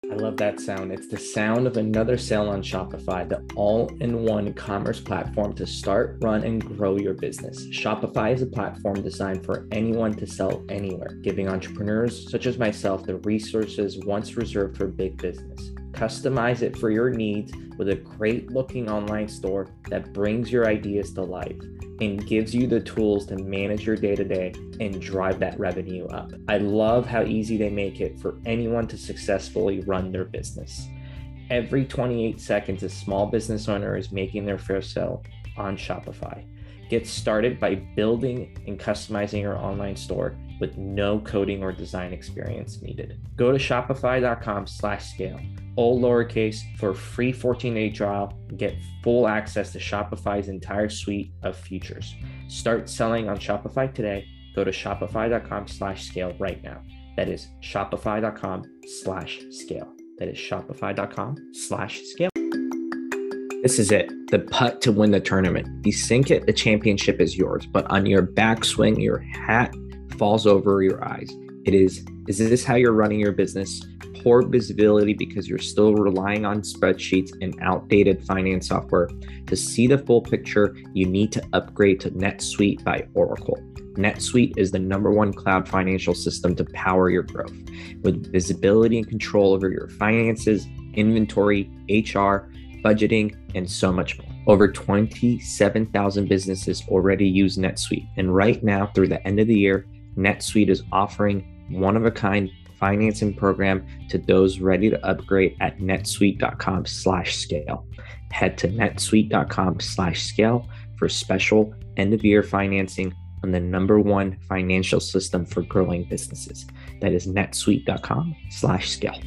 I love that sound. It's the sound of another sale on Shopify, the all-in-one commerce platform to start, run, and grow your business. Shopify is a platform designed for anyone to sell anywhere, giving entrepreneurs such as myself the resources once reserved for big business. Customize it for your needs with a great-looking online store that brings your ideas to life and gives you the tools to manage your day-to-day and drive that revenue up. I love how easy they make it for anyone to successfully run their business. Every 28 seconds, a small business owner is making their first sale on Shopify. Get started by building and customizing your online store with no coding or design experience needed. Go to shopify.com/scale, all lowercase, for a free 14-day trial and get full access to Shopify's entire suite of features. Start selling on Shopify today. Go to shopify.com/scale right now. That is shopify.com/scale. That is shopify.com/scale. This is it, the putt to win the tournament. You sink it, the championship is yours, but on your backswing, your hat falls over your eyes. Is this how you're running your business? Poor visibility because you're still relying on spreadsheets and outdated finance software. To see the full picture, you need to upgrade to NetSuite by Oracle. NetSuite is the #1 cloud financial system to power your growth. With visibility and control over your finances, inventory, HR, budgeting, and so much more. Over 27,000 businesses already use NetSuite. And right now, through the end of the year, NetSuite is offering one-of-a-kind financing program to those ready to upgrade at netsuite.com/scale. Head to netsuite.com/scale for special end-of-year financing on the #1 financial system for growing businesses. That is netsuite.com/scale.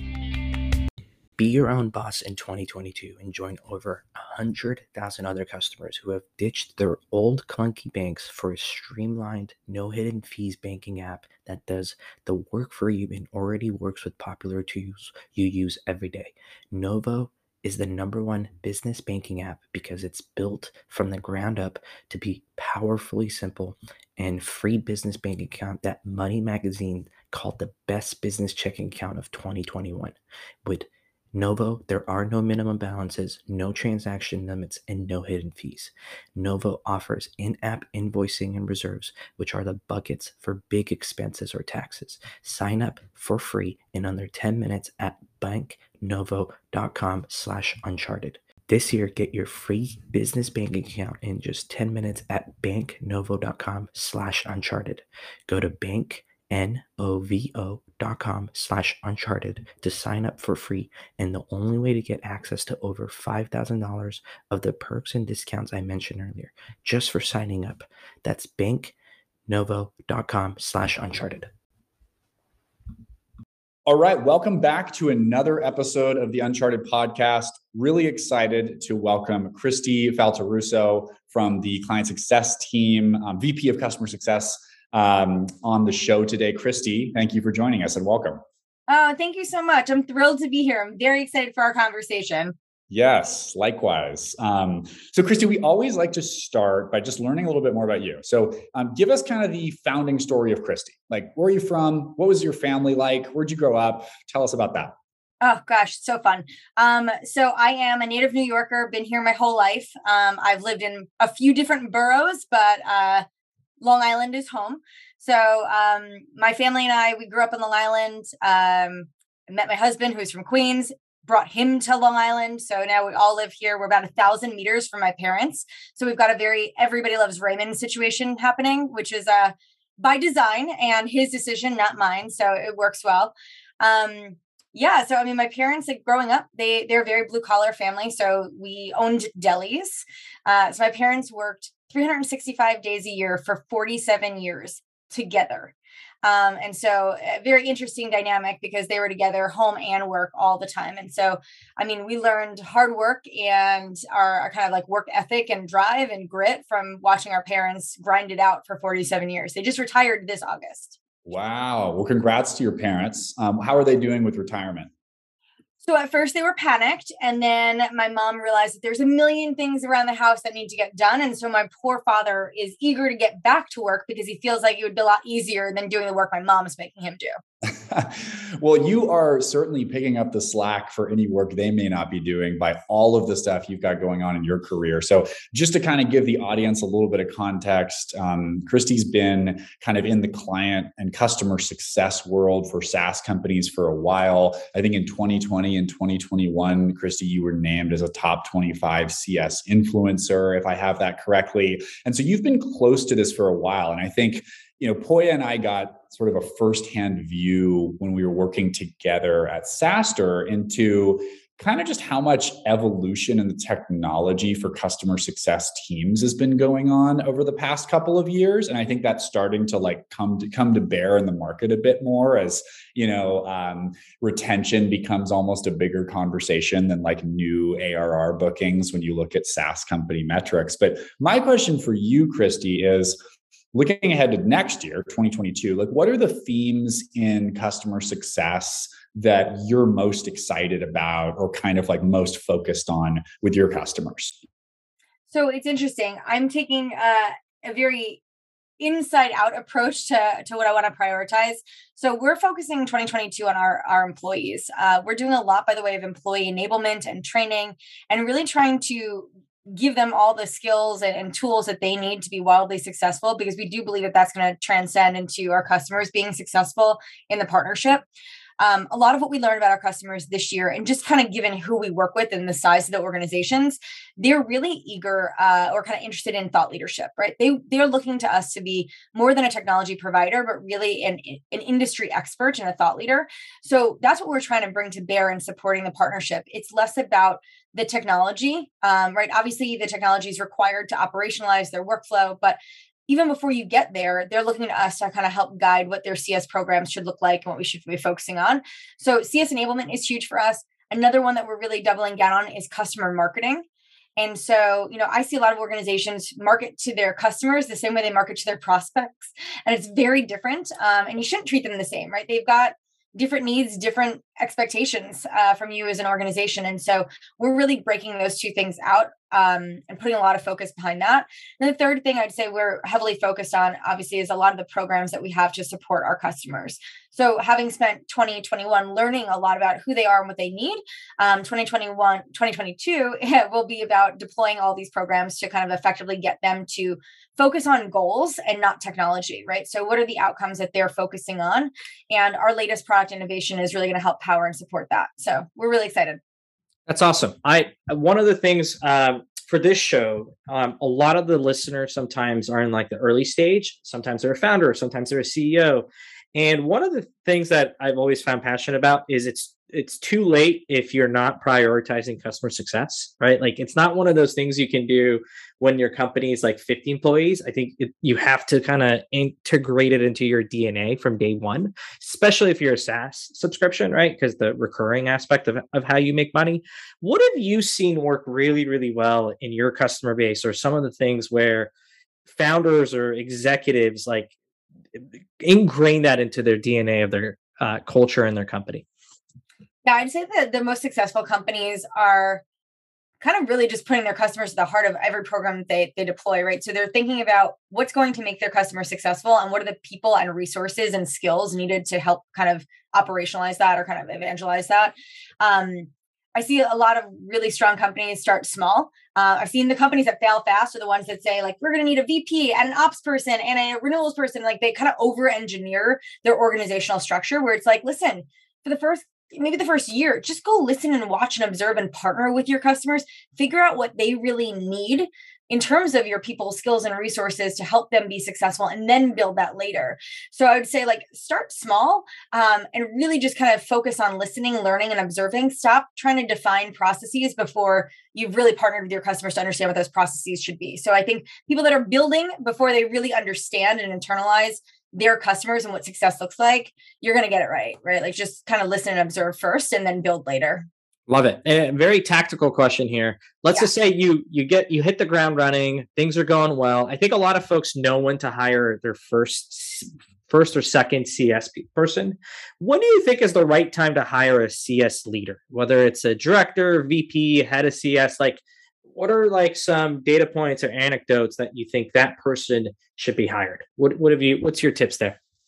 Be your own boss in 2022 and join over 100,000 other customers who have ditched their old clunky banks for a streamlined, no hidden fees banking app that does the work for you and already works with popular tools you use every day. Novo is the #1 business banking app because it's built from the ground up to be powerfully simple and free business bank account that Money Magazine called the best business checking account of 2021. With Novo, there are no minimum balances, no transaction limits, and no hidden fees. Novo offers in-app invoicing and reserves, which are the buckets for big expenses or taxes. Sign up for free in under 10 minutes at banknovo.com/uncharted. This year, get your free business banking account in just 10 minutes at banknovo.com/uncharted. Go to banknovo.com/uncharted to sign up for free, and the only way to get access to over $5,000 of the perks and discounts I mentioned earlier, just for signing up. That's banknovo.com/uncharted. All right, welcome back to another episode of the Uncharted podcast. Really excited to welcome Christy Faltorusso from the Client Success team, VP of Customer Success, on the show today. Christy, thank you for joining us and welcome. Oh, thank you so much. I'm thrilled to be here. I'm very excited for our conversation. Yes, likewise. So Christy, we always like to start by just learning a little bit more about you. So give us kind of the founding story of Christy. Like, where are you from? What was your family like? Where'd you grow up? Tell us about that. Oh gosh, so fun. So I am a native New Yorker, been here my whole life. I've lived in a few different boroughs, but Long Island is home. So my family and I, we grew up on Long Island. I met my husband, who's from Queens, brought him to Long Island. So now we all live here. We're about 1,000 meters from my parents. So we've got a very everybody loves Raymond situation happening, which is by design and his decision, not mine. So it works well. Yeah. So, I mean, my parents, like growing up, they're a very blue collar family. So we owned delis. So my parents worked 365 days a year for 47 years together. And so a very interesting dynamic because they were together home and work all the time. And so, I mean, we learned hard work and our kind of like work ethic and drive and grit from watching our parents grind it out for 47 years. They just retired this August. Wow. Well, congrats to your parents. How are they doing with retirement? So at first they were panicked, and then my mom realized that there's a million things around the house that need to get done. And so my poor father is eager to get back to work because he feels like it would be a lot easier than doing the work my mom is making him do. Well, you are certainly picking up the slack for any work they may not be doing by all of the stuff you've got going on in your career. So just to kind of give the audience a little bit of context, Christy's been kind of in the client and customer success world for SaaS companies for a while. I think in 2020 and 2021, Christy, you were named as a top 25 CS influencer, if I have that correctly. And so you've been close to this for a while. And I think, Poya and I got sort of a firsthand view when we were working together at SaaStr into kind of just how much evolution in the technology for customer success teams has been going on over the past couple of years. And I think that's starting to come to bear in the market a bit more as, retention becomes almost a bigger conversation than new ARR bookings when you look at SaaS company metrics. But my question for you, Christy, is looking ahead to next year, 2022, what are the themes in customer success that you're most excited about or kind of most focused on with your customers? So it's interesting. I'm taking a very inside out approach to what I want to prioritize. So we're focusing in 2022 on our employees. We're doing a lot by the way of employee enablement and training and really trying to give them all the skills and tools that they need to be wildly successful, because we do believe that that's going to transcend into our customers being successful in the partnership. A lot of what we learned about our customers this year, and just kind of given who we work with and the size of the organizations, they're really eager or kind of interested in thought leadership, right? They're looking to us to be more than a technology provider, but really an industry expert and a thought leader. So that's what we're trying to bring to bear in supporting the partnership. It's less about the technology, right? Obviously, the technology is required to operationalize their workflow, but even before you get there, they're looking to us to kind of help guide what their CS programs should look like and what we should be focusing on. So CS enablement is huge for us. Another one that we're really doubling down on is customer marketing. And so, I see a lot of organizations market to their customers the same way they market to their prospects. And it's very different. And you shouldn't treat them the same, right? They've got different needs, different expectations from you as an organization. And so we're really breaking those two things out and putting a lot of focus behind that. And the third thing I'd say we're heavily focused on, obviously, is a lot of the programs that we have to support our customers. So having spent 2021 learning a lot about who they are and what they need, 2022 will be about deploying all these programs to kind of effectively get them to focus on goals and not technology, right? So what are the outcomes that they're focusing on? And our latest product innovation is really going to help power and support that. So we're really excited. That's awesome. One of the things for this show, a lot of the listeners sometimes are in the early stage. Sometimes they're a founder, sometimes they're a CEO. And one of the things that I've always found passionate about is it's too late if you're not prioritizing customer success, right? It's not one of those things you can do when your company is 50 employees. I think you have to kind of integrate it into your DNA from day one, especially if you're a SaaS subscription, right? Because the recurring aspect of how you make money. What have you seen work really, really well in your customer base, or some of the things where founders or executives ingrain that into their DNA of their culture and their company? Yeah, I'd say that the most successful companies are kind of really just putting their customers at the heart of every program they deploy, right? So they're thinking about what's going to make their customers successful and what are the people and resources and skills needed to help kind of operationalize that or kind of evangelize that. I see a lot of really strong companies start small. I've seen the companies that fail fast are the ones that say we're going to need a VP and an ops person and a renewals person. They kind of over-engineer their organizational structure where it's listen, for maybe the first year, just go listen and watch and observe and partner with your customers, figure out what they really need in terms of your people skills and resources to help them be successful, and then build that later. So I would say start small and really just kind of focus on listening, learning, and observing. Stop trying to define processes before you've really partnered with your customers to understand what those processes should be. So I think people that are building before they really understand and internalize their customers and what success looks like, you're going to get it right? Just kind of listen and observe first and then build later. Love it. And a very tactical question here. Let's just say you hit the ground running, things are going well. I think a lot of folks know when to hire their first or second CS person. When do you think is the right time to hire a CS leader? Whether it's a director, VP, head of CS, what are some data points or anecdotes that you think that person should be hired? What's your tips there?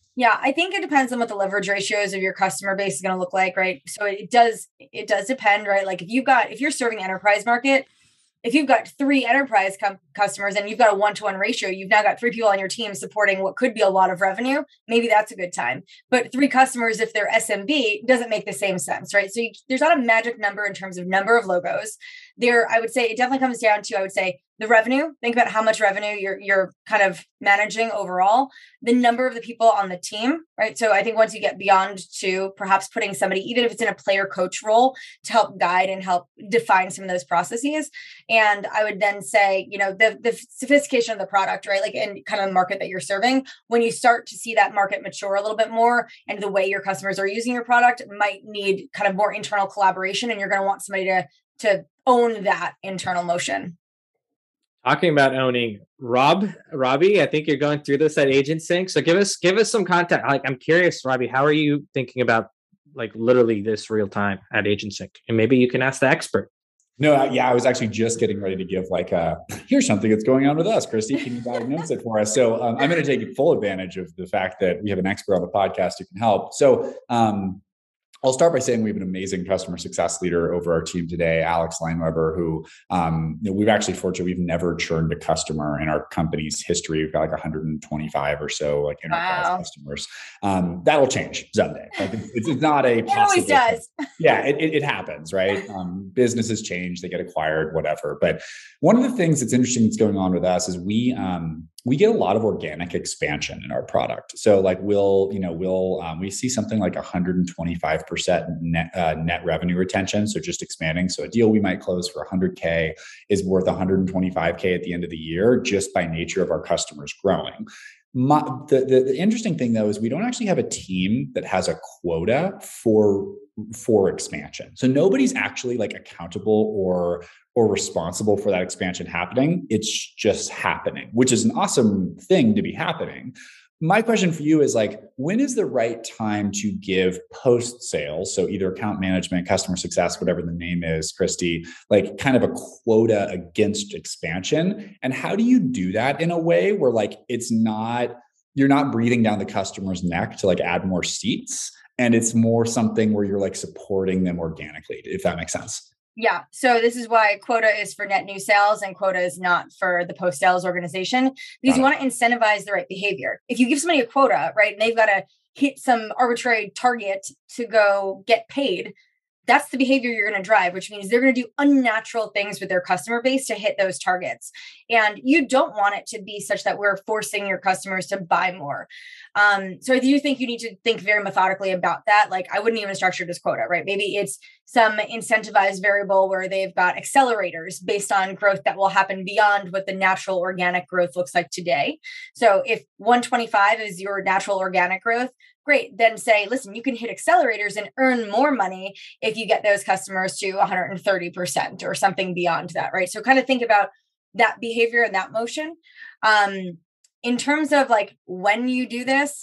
Yeah, I think it depends on what the leverage ratios of your customer base is going to look like, right? So it does depend, right? Like if you're serving the enterprise market, if you've got three enterprise customers and you've got a 1-to-1 ratio, you've now got three people on your team supporting what could be a lot of revenue. Maybe that's a good time. But three customers, if they're SMB, doesn't make the same sense, right? So there's not a magic number in terms of number of logos. I would say it definitely comes down to, the revenue. Think about how much revenue you're kind of managing overall, the number of the people on the team, right? So I think once you get beyond to perhaps putting somebody, even if it's in a player coach role, to help guide and help define some of those processes. And I would then say, the sophistication of the product, right? Like, and kind of the market that you're serving, when you start to see that market mature a little bit more and the way your customers are using your product might need kind of more internal collaboration, and you're going to want somebody to own that internal motion. Talking about owning, Robbie, I think you're going through this at Agent Sync. So give us some context. Like, I'm curious, Robbie, how are you thinking about like literally this real time at Agent Sync? And maybe you can ask the expert. No, I was actually just getting ready to give here's something that's going on with us, Christy. Can you diagnose it for us? So I'm going to take full advantage of the fact that we have an expert on the podcast who can help. So I'll start by saying we have an amazing customer success leader over our team today, Alex Lineweber, who we've actually we've never churned a customer in our company's history. We've got like 125 or so like enterprise customers. That'll change someday. Like it's not a possible. It always does. Yeah, it happens, right? Businesses change, they get acquired, whatever. But one of the things that's interesting that's going on with us is we get a lot of organic expansion in our product. So like we see something like 125% net revenue retention. So just expanding. So a deal we might close for 100K is worth 125K at the end of the year, just by nature of our customers growing. The interesting thing though is we don't actually have a team that has a quota for expansion. So nobody's actually like accountable or responsible for that expansion happening. It's just happening, which is an awesome thing to be happening. My question for you is like, when is the right time to give post sales? So either account management, customer success, whatever the name is, Christy, like kind of a quota against expansion. And how do you do that in a way where like, you're not breathing down the customer's neck to like add more seats. And it's more something where you're like supporting them organically, if that makes sense. Yeah. So this is why quota is for net new sales and quota is not for the post-sales organization, because you want to incentivize the right behavior. If you give somebody a quota, right, and they've got to hit some arbitrary target to go get paid, that's the behavior you're going to drive, which means they're going to do unnatural things with their customer base to hit those targets. And you don't want it to be such that we're forcing your customers to buy more. So I do think you need to think very methodically about that. Like I wouldn't even structure this quota, right? Maybe it's some incentivized variable where they've got accelerators based on growth that will happen beyond what the natural organic growth looks like today. So if 125 is your natural organic growth, great. Then say, listen, you can hit accelerators and earn more money if you get those customers to 130% or something beyond that, right? So kind of think about that behavior and that motion. In terms of like when you do this,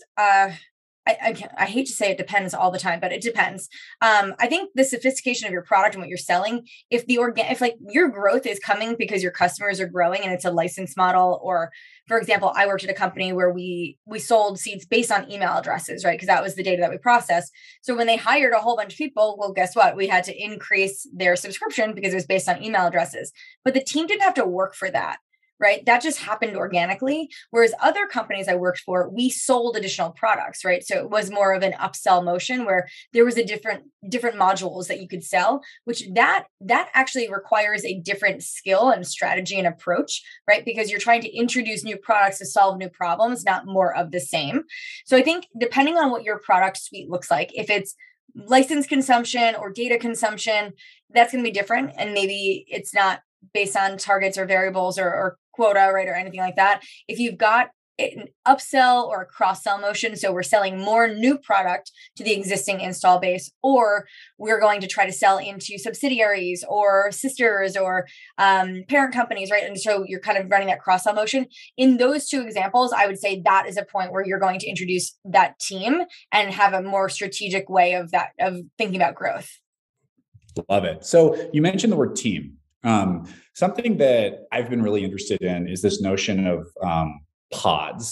I hate to say it depends all the time, but it depends. I think the sophistication of your product and what you're selling, if like your growth is coming because your customers are growing and it's a license model, or for example, I worked at a company where we sold seats based on email addresses, right? Because that was the data that we processed. So when they hired a whole bunch of people, well, guess what? We had to increase their subscription because it was based on email addresses, but the team didn't have to work for that. Right? That just happened organically. Whereas other companies I worked for, we sold additional products, right? So it was more of an upsell motion where there was a different modules that you could sell, which that actually requires a different skill and strategy and approach, right? Because you're trying to introduce new products to solve new problems, not more of the same. So I think depending on what your product suite looks like, if it's license consumption or data consumption, that's going to be different. And maybe it's not based on targets or variables or quota, right? Or anything like that. If you've got an upsell or a cross-sell motion, so we're selling more new product to the existing install base, or we're going to try to sell into subsidiaries or sisters or parent companies, right? And so you're kind of running that cross-sell motion. In those two examples, I would say that is a point where you're going to introduce that team and have a more strategic way of thinking about growth. Love it. So you mentioned the word team. Something that I've been really interested in is this notion of pods.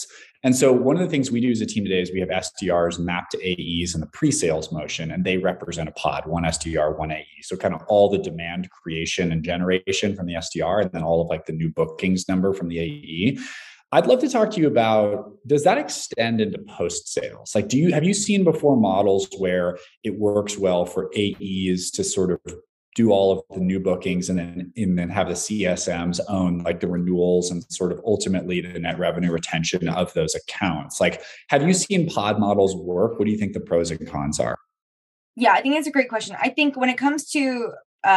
And so one of the things we do as a team today is we have SDRs mapped to AEs in the pre-sales motion, and they represent a pod, one SDR, one AE. So kind of all the demand creation and generation from the SDR, and then all of like the new bookings number from the AE. I'd love to talk to you about, does that extend into post sales? Like, have you seen before models where it works well for AEs to sort of do all of the new bookings and then have the CSMs own like the renewals and sort of ultimately the net revenue retention of those accounts? Like, have you seen pod models work? What do you think the pros and cons are? Yeah, I think that's a great question. I think when it comes to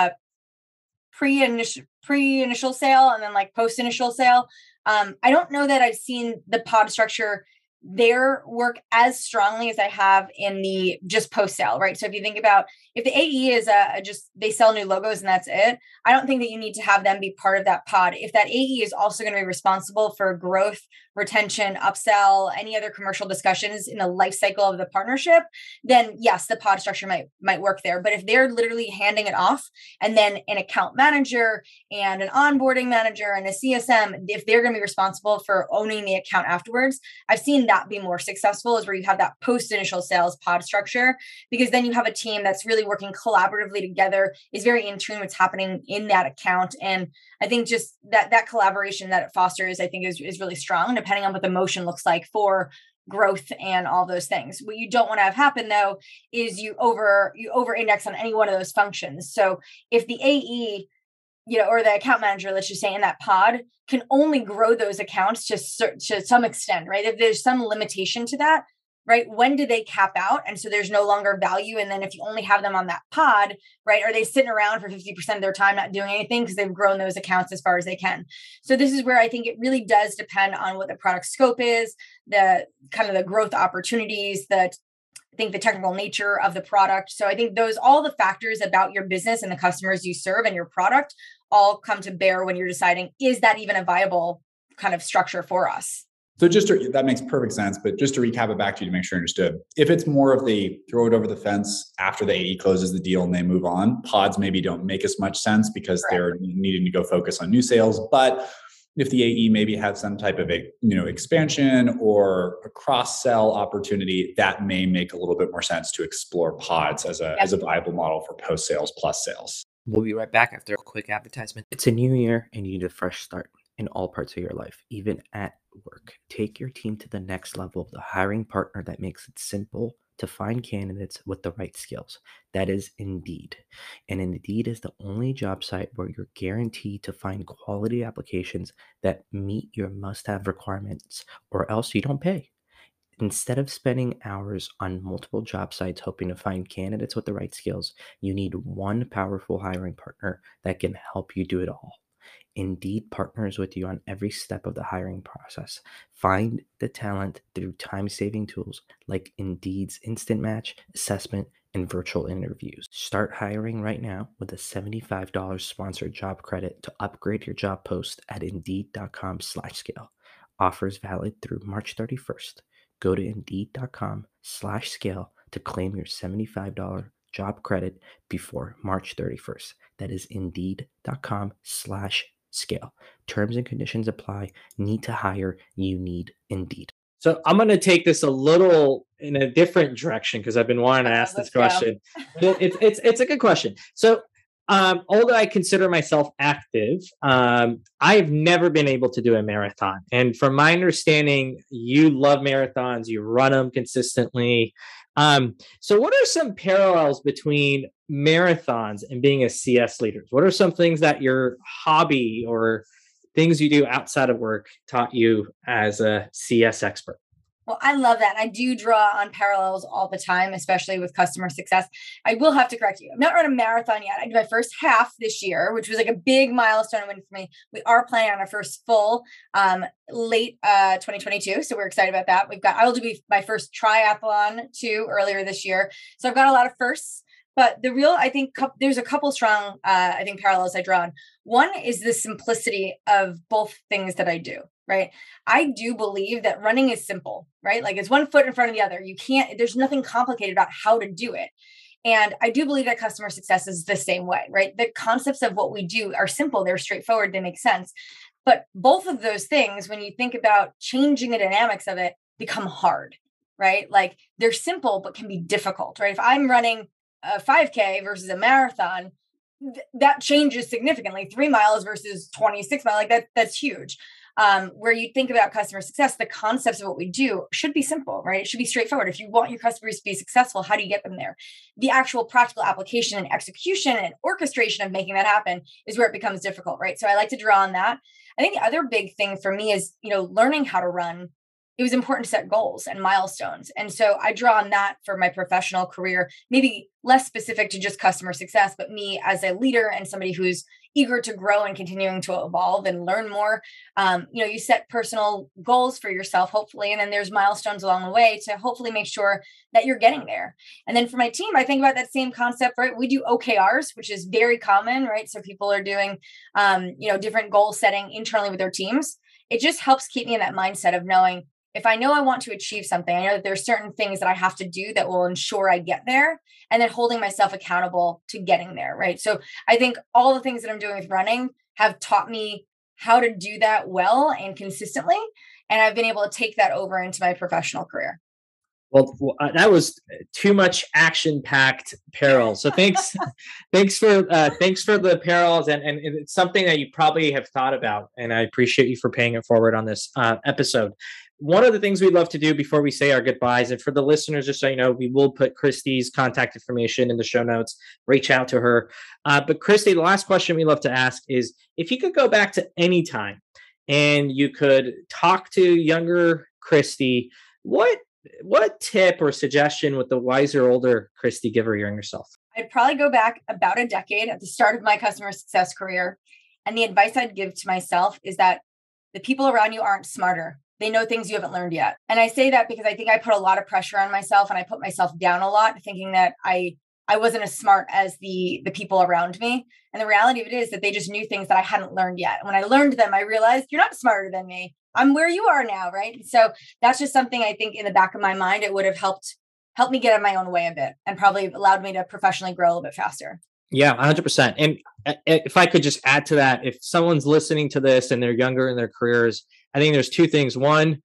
pre-initial sale and then like post-initial sale, I don't know that I've seen the pod structure there work as strongly as I have in the just post sale, right? So if you think about if the AE is just they sell new logos and that's it, I don't think that you need to have them be part of that pod. If that AE is also going to be responsible for growth, retention, upsell, any other commercial discussions in the life cycle of the partnership, then yes, the pod structure might work there. But if they're literally handing it off and then an account manager and an onboarding manager and a CSM, if they're going to be responsible for owning the account afterwards, I've seen that be more successful is where you have that post initial sales pod structure, because then you have a team that's really working collaboratively together, is very in tune what's happening in that account. And I think just that collaboration that it fosters, I think is really strong, depending on what the motion looks like for growth and all those things. What you don't want to have happen though, is you over index on any one of those functions. So if the AE, or the account manager, let's just say in that pod, can only grow those accounts to some extent, right? If there's some limitation to that, right? When do they cap out? And so there's no longer value. And then if you only have them on that pod, right? Are they sitting around for 50% of their time not doing anything because they've grown those accounts as far as they can? So this is where I think it really does depend on what the product scope is, the kind of the growth opportunities, I think the technical nature of the product. So I think all the factors about your business and the customers you serve and your product all come to bear when you're deciding, is that even a viable kind of structure for us? So that makes perfect sense. But just to recap it back to you to make sure I understood, if it's more of they throw it over the fence after the AE closes the deal and they move on, pods maybe don't make as much sense because they're needing to go focus on new sales. But if the AE maybe has some type of expansion or a cross-sell opportunity, that may make a little bit more sense to explore pods as a viable model for post-sales plus sales. We'll be right back after a quick advertisement. It's a new year and you need a fresh start in all parts of your life, even at work. Take your team to the next level of the hiring partner that makes it simple to find candidates with the right skills. That is Indeed. And Indeed is the only job site where you're guaranteed to find quality applications that meet your must-have requirements, or else you don't pay. Instead of spending hours on multiple job sites hoping to find candidates with the right skills, you need one powerful hiring partner that can help you do it all. Indeed partners with you on every step of the hiring process. Find the talent through time-saving tools like Indeed's Instant Match, assessment, and virtual interviews. Start hiring right now with a $75 sponsored job credit to upgrade your job post at Indeed.com/scale. Offers valid through March 31st. Go to Indeed.com/scale to claim your $75 job credit before March 31st. That is Indeed.com/scale. Terms and conditions apply. Need to hire. You need Indeed. So I'm going to take this a little in a different direction because I've been wanting to ask this question. It's a good question. So although I consider myself active, I've never been able to do a marathon. And from my understanding, you love marathons, you run them consistently. So what are some parallels between marathons and being a CS leader? What are some things that your hobby or things you do outside of work taught you as a CS expert? Well, I love that. I do draw on parallels all the time, especially with customer success. I will have to correct you. I've not run a marathon yet. I did my first half this year, which was like a big milestone win for me. We are planning on our first full late 2022. So we're excited about that. I will do my first triathlon too earlier this year. So I've got a lot of firsts. But I think there's a couple strong, parallels I draw on. One is the simplicity of both things that I do, right? I do believe that running is simple, right? Like it's one foot in front of the other. There's nothing complicated about how to do it. And I do believe that customer success is the same way, right? The concepts of what we do are simple. They're straightforward. They make sense. But both of those things, when you think about changing the dynamics of it, become hard, right? Like they're simple, but can be difficult, right? If I'm running a 5K versus a marathon, that changes significantly. 3 miles versus 26 miles, like that's huge. Where you think about customer success, the concepts of what we do should be simple, right? It should be straightforward. If you want your customers to be successful, how do you get them there? The actual practical application and execution and orchestration of making that happen is where it becomes difficult, right? So I like to draw on that. I think the other big thing for me is, learning how to run. It was important to set goals and milestones. And so I draw on that for my professional career, maybe less specific to just customer success, but me as a leader and somebody who's eager to grow and continuing to evolve and learn more. You set personal goals for yourself, hopefully, and then there's milestones along the way to hopefully make sure that you're getting there. And then for my team, I think about that same concept, right? We do OKRs, which is very common, right? So people are doing, different goal setting internally with their teams. It just helps keep me in that mindset of knowing, if I know I want to achieve something, I know that there's certain things that I have to do that will ensure I get there, and then holding myself accountable to getting there, right? So I think all the things that I'm doing with running have taught me how to do that well and consistently. And I've been able to take that over into my professional career. Well, that was too much action-packed apparel. So thanks for the apparels, and it's something that you probably have thought about, and I appreciate you for paying it forward on this episode. One of the things we love to do before we say our goodbyes, and for the listeners, just so you know, we will put Christy's contact information in the show notes. Reach out to her. But Christy, the last question we love to ask is, if you could go back to any time and you could talk to younger Christy, what tip or suggestion would the wiser, older Christy give her younger self? I'd probably go back about a decade at the start of my customer success career. And the advice I'd give to myself is that the people around you aren't smarter. They know things you haven't learned yet. And I say that because I think I put a lot of pressure on myself, and I put myself down a lot, thinking that I wasn't as smart as the people around me. And the reality of it is that they just knew things that I hadn't learned yet. And when I learned them, I realized, you're not smarter than me. I'm where you are now, right? So that's just something I think in the back of my mind, it would have helped me get out of my own way a bit, and probably allowed me to professionally grow a little bit faster. Yeah, 100%. And if I could just add to that, if someone's listening to this and they're younger in their careers, I think there's two things. One,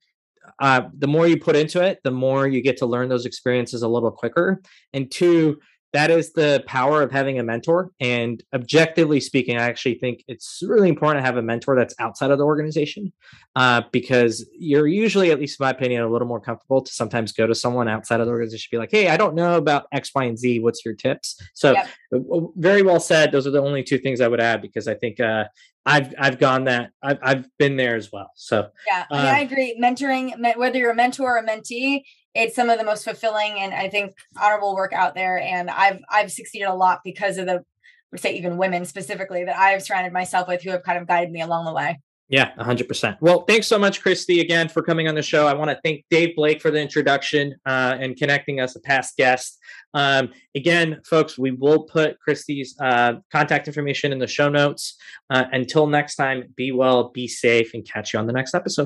the more you put into it, the more you get to learn those experiences a little quicker. And two, that is the power of having a mentor. And objectively speaking, I actually think it's really important to have a mentor that's outside of the organization, because you're usually, at least in my opinion, a little more comfortable to sometimes go to someone outside of the organization, be like, hey, I don't know about X, Y, and Z. What's your tips? So Very well said. Those are the only two things I would add, because I think I've gone that. I've been there as well. So yeah, I agree. Mentoring, whether you're a mentor or a mentee, it's some of the most fulfilling and I think honorable work out there. And I've succeeded a lot because of say even women specifically that I've surrounded myself with, who have kind of guided me along the way. Yeah, 100%. Well, thanks so much, Christy, again, for coming on the show. I want to thank Dave Blake for the introduction and connecting us, a past guest. Again, folks, we will put Christy's contact information in the show notes. Until next time, be well, be safe, and catch you on the next episode.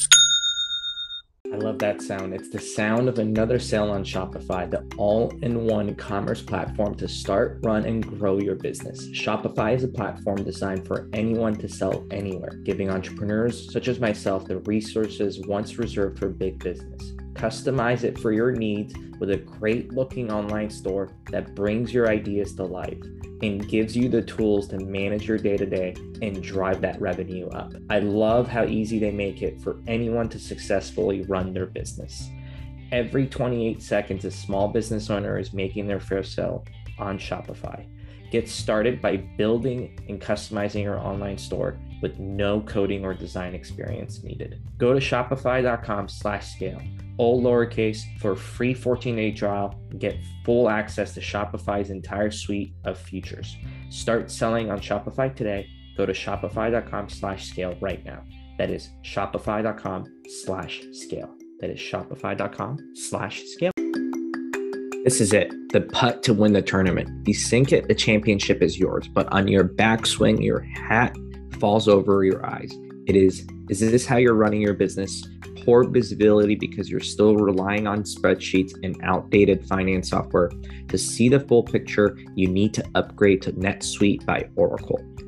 I love that sound. It's the sound of another sale on Shopify, the all-in-one commerce platform to start, run, and grow your business. Shopify is a platform designed for anyone to sell anywhere, giving entrepreneurs such as myself the resources once reserved for big business. Customize it for your needs with a great-looking online store that brings your ideas to life and gives you the tools to manage your day-to-day and drive that revenue up. I love how easy they make it for anyone to successfully run their business. Every 28 seconds, a small business owner is making their first sale on Shopify. Get started by building and customizing your online store with no coding or design experience needed. Go to shopify.com/scale, all lowercase, for a free 14-day trial and get full access to Shopify's entire suite of features. Start selling on Shopify today. Go to shopify.com/scale right now. That is shopify.com/scale. That is shopify.com/scale. This is it, the putt to win the tournament. You sink it, the championship is yours, but on your backswing, your hat falls over your eyes. Is this how you're running your business? Poor visibility because you're still relying on spreadsheets and outdated finance software. To see the full picture, you need to upgrade to NetSuite by Oracle.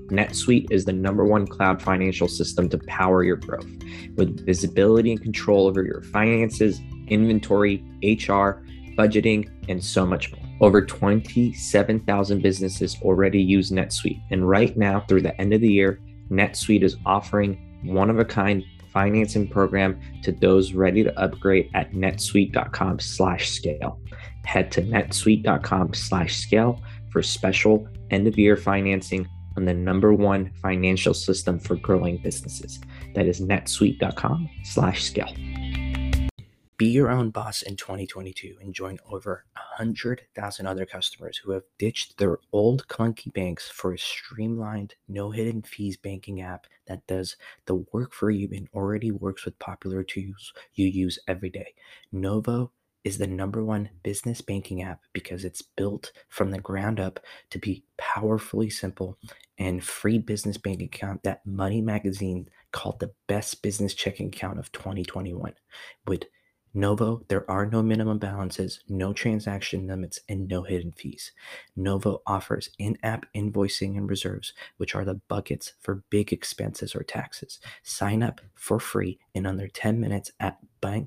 NetSuite is the #1 cloud financial system to power your growth with visibility and control over your finances, inventory, HR, budgeting, and so much more. Over 27,000 businesses already use NetSuite. And right now, through the end of the year, NetSuite is offering one-of-a-kind financing program to those ready to upgrade at netsuite.com/scale. Head to netsuite.com/scale for special end-of-year financing on the #1 financial system for growing businesses. That is netsuite.com/scale. Be your own boss in 2022 and join over 100,000 other customers who have ditched their old clunky banks for a streamlined, no hidden fees banking app that does the work for you and already works with popular tools you use every day. Novo is the #1 business banking app because it's built from the ground up to be powerfully simple and free business bank account that Money Magazine called the best business checking account of 2021. With Novo, there are no minimum balances, no transaction limits, and no hidden fees. Novo offers in-app invoicing and reserves, which are the buckets for big expenses or taxes. Sign up for free in under 10 minutes at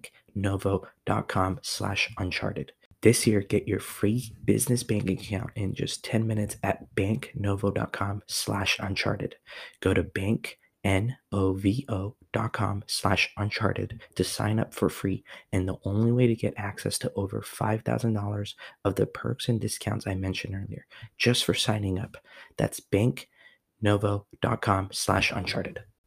banknovo.com/uncharted. This year, get your free business banking account in just 10 minutes at banknovo.com/uncharted. Go to banknovo.com/uncharted to sign up for free, and the only way to get access to over $5,000 of the perks and discounts I mentioned earlier, just for signing up. That's banknovo.com/uncharted.